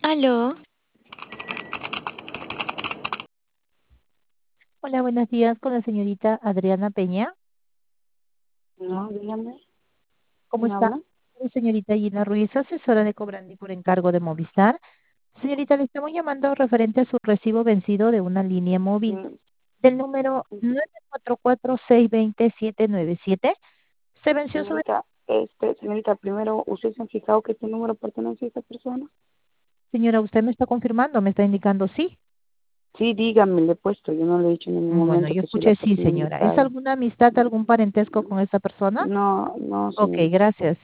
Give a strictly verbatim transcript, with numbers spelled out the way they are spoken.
Aló, Hola, buenos días con la señorita Adriana Peña. No, dígame, ¿Cómo ¿quién está? habla? Soy señorita Gina Ruiz, asesora de Cobrandi por encargo de Movistar. Señorita, le estamos llamando referente a su recibo vencido de una línea móvil Mm, del número ujú. nueve cuatro cuatro seis dos cero siete nueve siete. Se venció su... Señorita, este, señorita, primero, ¿usted se ha fijado que este número pertenece a esta persona? Señora, ¿usted me está confirmando? ¿Me está indicando sí? Sí, dígame, le he puesto, yo no le he dicho en ningún Mm, Bueno, momento yo que soy la escuché sí, persona señora. ¿Es indicada. alguna amistad, algún parentesco con esta persona? No, no, Ok, señorita. gracias.